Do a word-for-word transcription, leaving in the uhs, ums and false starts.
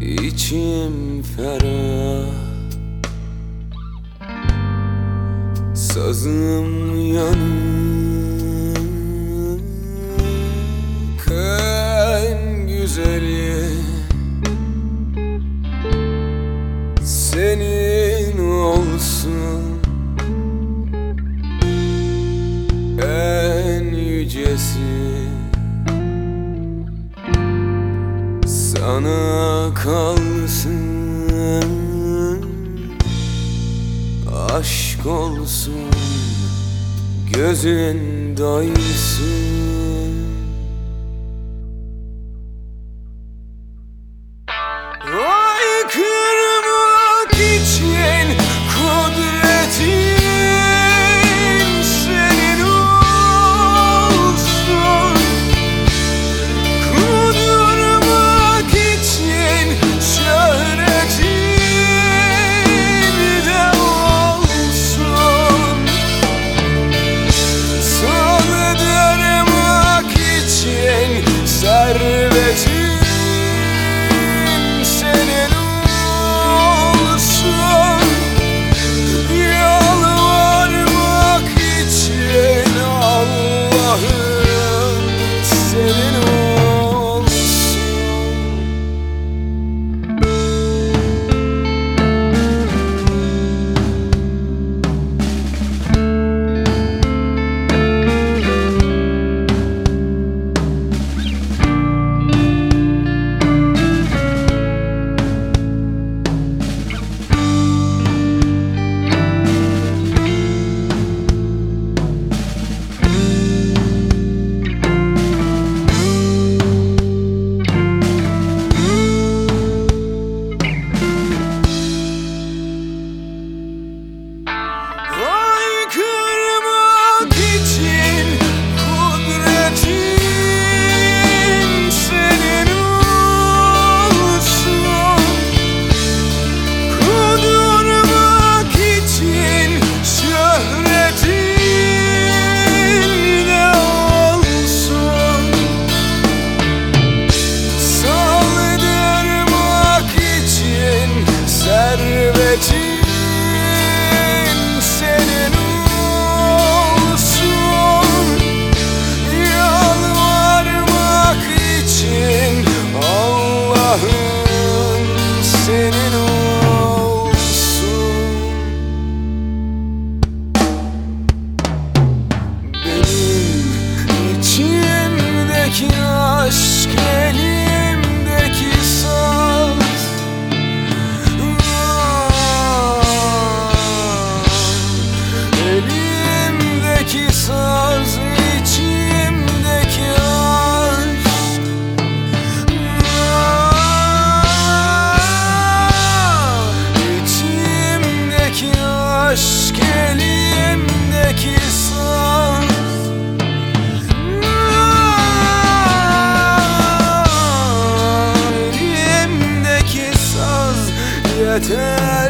İçim ferah, sazım yanık, en güzeli senin olsun, en yücesi sana kalsın. Aşk olsun, gözün doysun. Haykırmak için kudretin senin olsun, kudurmak için şöhretin de olsun, saldırmak için servetin senin olsun, yalvarmak için Allah'ım senin olsun. Haykırmak için kudretin senin olsun, kudurmak için şöhretin de olsun, saldırmak için servetin senin olsun, yalvarmak için Allah'ım senin olsun. Benim içimdeki aşk, elimdeki saz, elimdeki saz, içimdeki aşk, içimdeki aşk, elimdeki saz, elimdeki saz yeter.